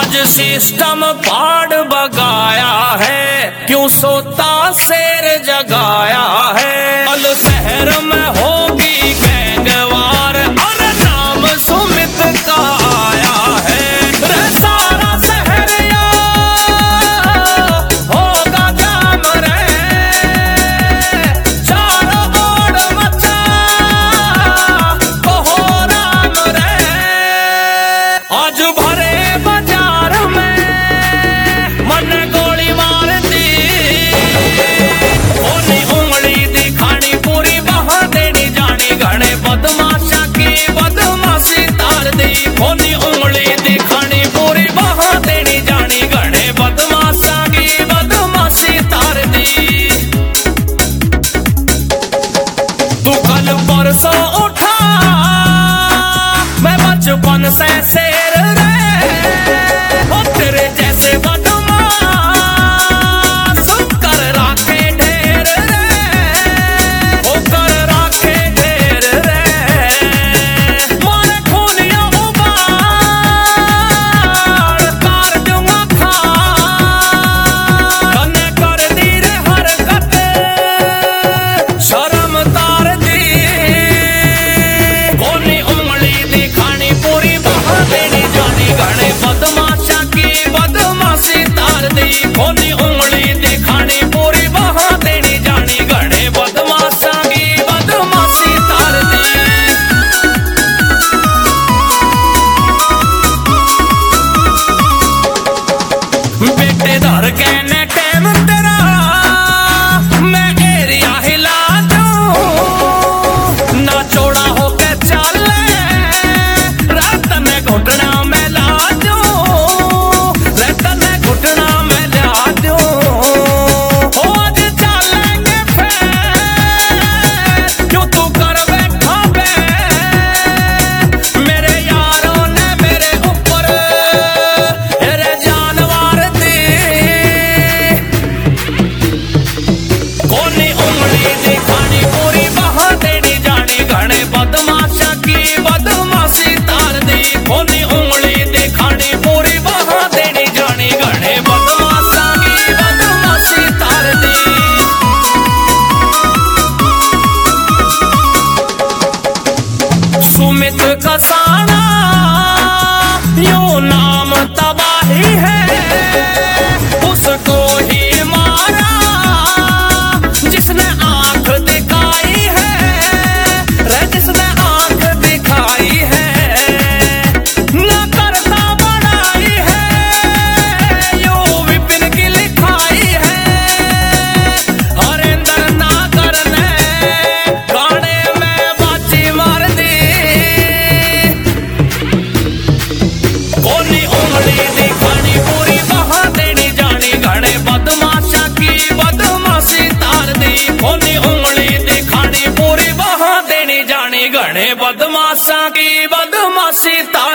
आज सिस्टम पाड़ बगाया है, क्यों सोता शेर जगाया है। कल शहर में होगी गैंगवार और नाम सुमित का आया है। रे सारा शहर होगा जाम रे, चारों ओर मचा कोहराम रे। आज भरे बाजार में मन गोली मार दी, ओनी उंगली दिखानी पूरी बहा देनी जानी, घने बदमाशा की बदमाशी तार दी। ओनी उंगली दिखानी पूरी बहा देनी जानी, घने बदमाशा की बदमाशी तार दी। तू कल परसों उठा मैं बचपन से शेर रे, ओ तेरे जैसे बदमाश कर राखे ढेर रे, ओ कर राखे ढेर रे। मारे खूनिया उबाल कर दूंगा खाल, कन्ने कर दी रे हरकत शर्म तार दी। कोनी उंगली दिखानी पूरी बहा देनी जानी, घने बदमाशा की बदमाशी तार दी। कोनी उंगली दिखानी पूरी बहा देनी जानी, घने बदमाशा की बदमाशी तार दी। बेटे धर के ने टाइम तेरा मैं एरिया हिला दूं, ना चौड़ा होके चले रात में घुटना में ला दूं, रात में घुटना में ला दूं। हो आज चलेंगे फिर क्यों तू कर बैठा बे, मेरे यारों ने मेरे ऊपर तेरे जानवर दी। कोनी उंगली दिखानी पूरी बहा देनी जानी, घने बदमाशा की बदमाशी तार दी। कोनी उंगली दिखानी पूरी बहा देनी जानी, घने बदमाशा की बदमाशी तार दी। सुमित कसाना यो नाम तबाही है, उसको ही मारा जिसने आंख दिखाई है रे, जिसने आंख दिखाई है। न करता बड़ाई है यो विपिन की लिखाई है, हरेंद्र नागर ने गाने में बाजी मार दी। कोनी उंगली दिखानी पूरी बहा देनी जानी, घने बदमाशा की बदमाशी तार दी। कोनी उंगली दिखानी पूरी बहा देनी जानी, घने बदमाशा की बदमाशी तार